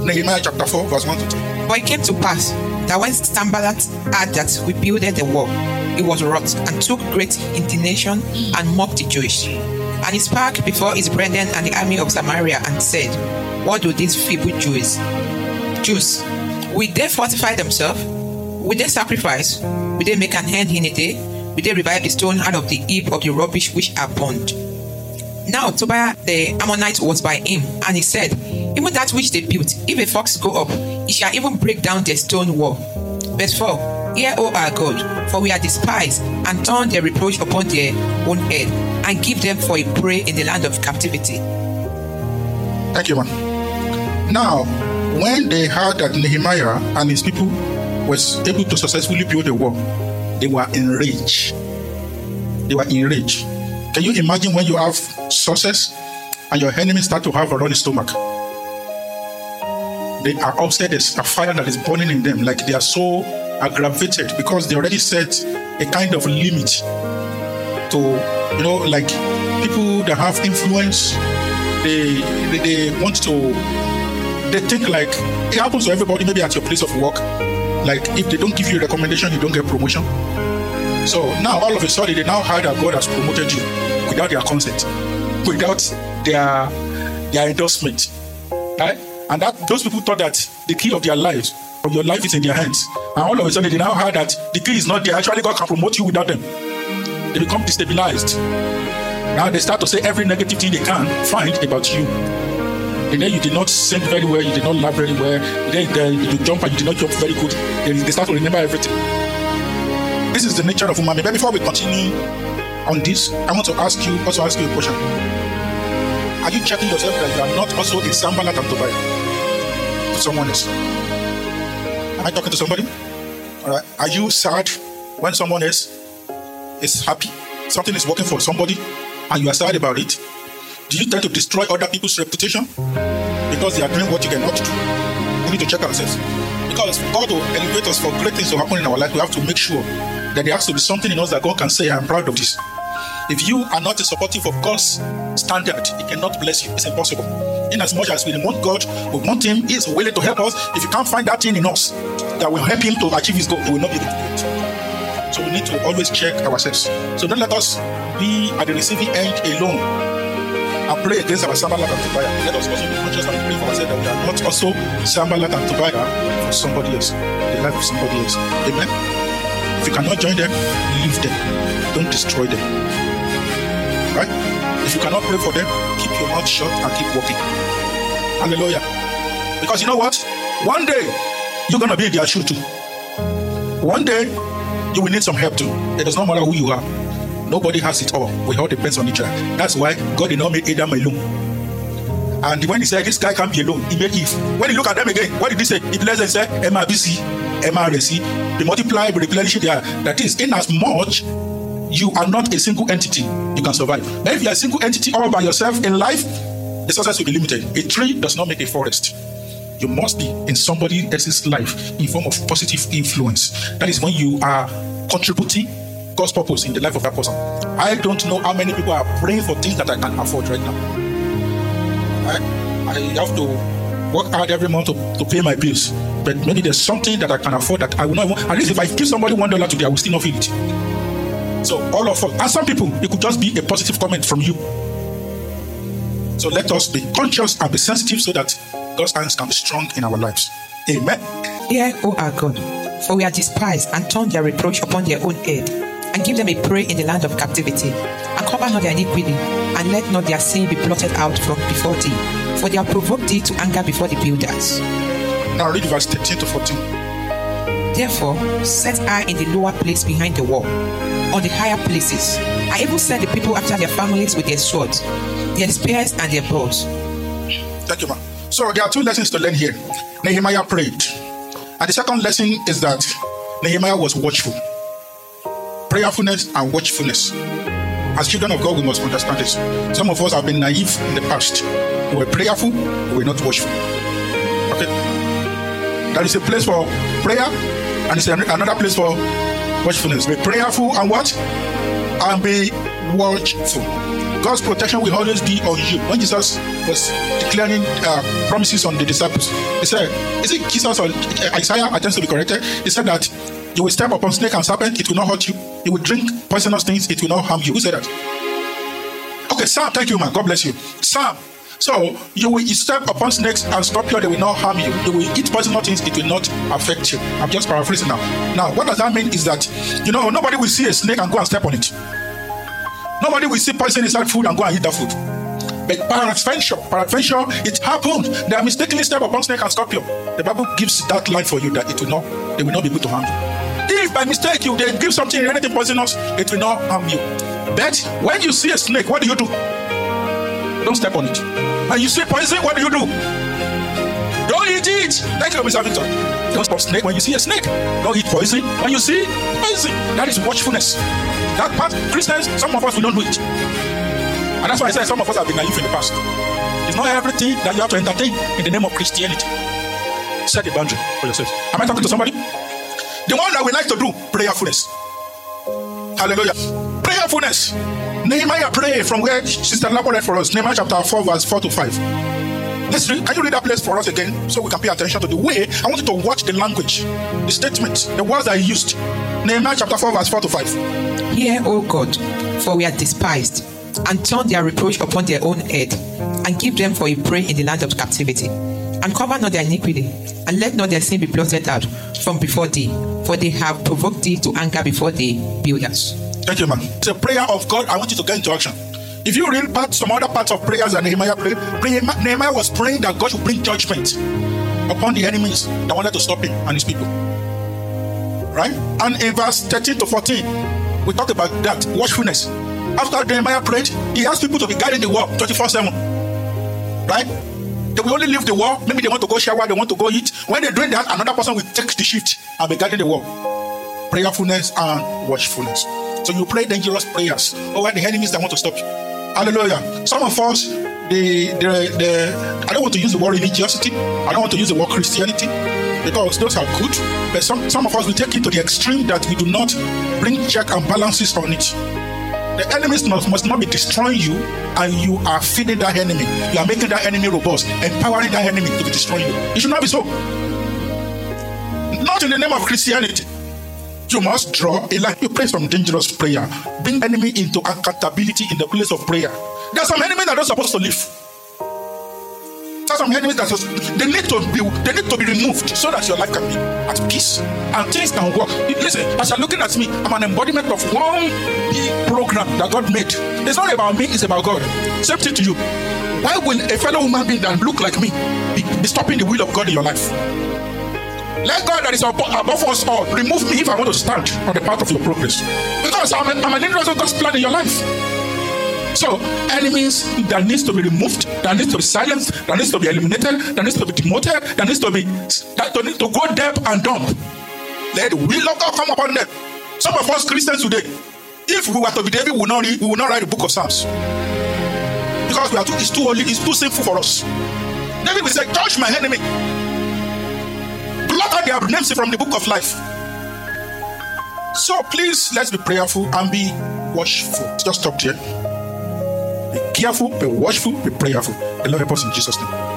Nehemiah chapter 4, verse 1 to 3. But it came to pass that when Sanballat heard that we builded the wall, he was wroth and took great indignation and mocked the Jews. And he spake before his brethren and the army of Samaria and said, what do these feeble Jews? Will they fortify themselves? Will they sacrifice? Will they make an end in a day? Will they revive the stone out of the heap of the rubbish which are burned? Now Tobiah the Ammonite was by him, and he said, even that which they built, if a fox go up, it shall even break down their stone wall. Verse 4. Hear, O our God, for we are despised, and turn their reproach upon their own head, and give them for a prey in the land of captivity. Thank you, man. Now, when they heard that Nehemiah and his people was able to successfully build a wall, they were enraged. Can you imagine when you have success and your enemies start to have a running stomach? They are upset. There's a fire that is burning in them, like they are so aggravated because they already set a kind of limit to, like people that have influence. They want to. They think like it happens to everybody. Maybe at your place of work, like if they don't give you a recommendation, you don't get promotion. So now all of a sudden they now heard that God has promoted you without their consent, without their endorsement, right? And that those people thought that the key of their lives, of your life, is in their hands. And all of a sudden they now heard that the key is not there. Actually, God can promote you without them. They become destabilized. Now they start to say every negative thing they can find about you. And then you did not sing very well, you did not laugh very well, then you jump and you did not jump very good. They start to remember everything. This is the nature of human being. But before we continue on this, I want to ask you a question. Are you checking yourself that you are not also a Sanballat and Tobiah to someone else? Am I talking to somebody? All right. Are you sad when someone else is happy? Something is working for somebody and you are sad about it? Do you tend to destroy other people's reputation because they are doing what you cannot do? We need to check ourselves. Because God will elevate us for great things to happen in our life. We have to make sure that there has to be something in us that God can say, I'm proud of this. If you are not supportive of God's standard, He cannot bless you. It's impossible. In as much as we want God, we want Him, He is willing to help us. If you can't find that thing in us that will help Him to achieve His goal, He will not be able to do it. So we need to always check ourselves. So don't let us be at the receiving end alone and pray against our Sanballat and Tobiah. Let us also be conscious and pray for ourselves that we are not also Sanballat and Tobiah for somebody else, the life of somebody else. Amen. If you cannot join them, leave them. Don't destroy them. Right? If you cannot pray for them, keep your mouth shut and keep walking. Hallelujah. Because you know what? One day, you're going to be in their shoe too. One day, you will need some help too. It does not matter who you are. Nobody has it all. We all depends on each other. That's why God did not make Adam alone. And when He said this guy can't be alone, He made Eve. When He looked at them again, what did He say? He blessed and said, MRBC, MRSC. They multiply, they replenish there. That is, in as much you are not a single entity, you can survive. But if you are a single entity all by yourself in life, the success will be limited. A tree does not make a forest. You must be in somebody else's life in form of positive influence. That is when you are contributing God's purpose in the life of that person. I don't know how many people are praying for things that I can't afford right now. I have to work hard every month to pay my bills. But maybe there's something that I can afford that I will not even. At least if I give somebody $1 today, I will still not feel it. So all of us, and some people, it could just be a positive comment from you. So let us be conscious and be sensitive so that God's hands can be strong in our lives. Amen. Hear, O our God, for we are despised, and turn their reproach upon their own head, and give them a prey in the land of captivity, and cover not their iniquity, and let not their sin be blotted out from before thee, for they have provoked thee to anger before the builders. Now read verse 13 to 14. Therefore set I in the lower place behind the wall, on the higher places. I even sent the people after their families with their swords, their spears, and their bows. Thank you, ma'am. So there are two lessons to learn here. Nehemiah prayed. And the second lesson is that Nehemiah was watchful. Prayerfulness and watchfulness. As children of God, we must understand this. Some of us have been naive in the past. We were prayerful, we were not watchful. Okay? There is a place for prayer, and it's another place for watchfulness. Be prayerful and what? And be watchful. God's protection will always be on you. When Jesus was declaring promises on the disciples, he said, is it Jesus or Isaiah attempts to be corrected? He said that you will step upon snake and serpent, it will not hurt you. You will drink poisonous things, it will not harm you. Who said that? Okay, Sam, thank you, man. God bless you. Sam, so you will step upon snakes and scorpions, they will not harm you. You will eat poisonous things, it will not affect you. I'm just paraphrasing now. Now, what does that mean is that, nobody will see a snake and go and step on it. Nobody will see poison inside food and go and eat that food. But peradventure, it happened. They mistakenly step upon snake and scorpion. The Bible gives that line for you that they will not be able to harm you. If by mistake they give something, anything poisonous, it will not harm you. But when you see a snake, what do? Don't step on it. And you see poison, what do? Don't eat it. Thank you, Mr. Victor. Don't stop snake when you see a snake. Don't eat poison when you see poison. That is watchfulness. That part, Christians, some of us will not do it. And that's why I said some of us have been naive in the past. It's not everything that you have to entertain in the name of Christianity. Set a boundary for yourself. Am I talking to somebody? The one that we like to do, prayerfulness. Hallelujah. Prayerfulness. Nehemiah prayed from where Sister Labo read for us. Nehemiah chapter 4, verse 4 to 5. Let's read. Can you read that place for us again so we can pay attention to the way? I want you to watch the language, the statements, the words that he used. Nehemiah chapter 4, verse 4 to 5. Hear, O God, for we are despised, and turn their reproach upon their own head, and give them for a prey in the land of captivity. And cover not their iniquity, and let not their sin be blotted out from before thee, for they have provoked thee to anger before the builders. Thank you, man. It's a prayer of God. I want you to get into action. If you read some other parts of prayers that Nehemiah prayed, Nehemiah was praying that God should bring judgment upon the enemies that wanted to stop him and his people. Right? And in verse 13 to 14, we talked about that, watchfulness. After Nehemiah prayed, he asked people to be guiding the war 24/7. Right? They will only leave the war. Maybe they want to go shower, they want to go eat. When they're doing that, another person will take the shift and be guiding the war. Prayerfulness and watchfulness. So you pray dangerous prayers over the enemies that want to stop you. Hallelujah. Some of us, I don't want to use the word religiosity. I don't want to use the word Christianity, because those are good. But some of us will take it to the extreme that we do not bring check and balances on it. The enemies must not be destroying you, and you are feeding that enemy. You are making that enemy robust, empowering that enemy to be destroying you. It should not be so. Not in the name of Christianity. You must draw a line. You pray some dangerous prayer. Bring enemy into accountability in the place of prayer. There are some enemies that are not supposed to live. There are some enemies that they need to be removed so that your life can be at peace and things can work. Listen, as you're looking at me, I'm an embodiment of one big program that God made. It's not about me, it's about God. Same thing to you. Why will a fellow human being that look like me be stopping the will of God in your life? Let God that is above us all remove me if I want to stand on the path of your progress. Because I'm an interest of God's plan in your life. So, enemies that needs to be removed, that needs to be silenced, that needs to be eliminated, that needs to be demoted, that needs to go deaf and dumb. Let the will of God come upon them. Some of us Christians today, if we were to be David, we will not write the book of Psalms. Because it's too holy, it's too sinful for us. David will say, touch my enemy. Blot out their names from the book of life. So please, let's be prayerful and be watchful. Just stop here. Be careful, be watchful, be prayerful. The Lord help us in Jesus' name.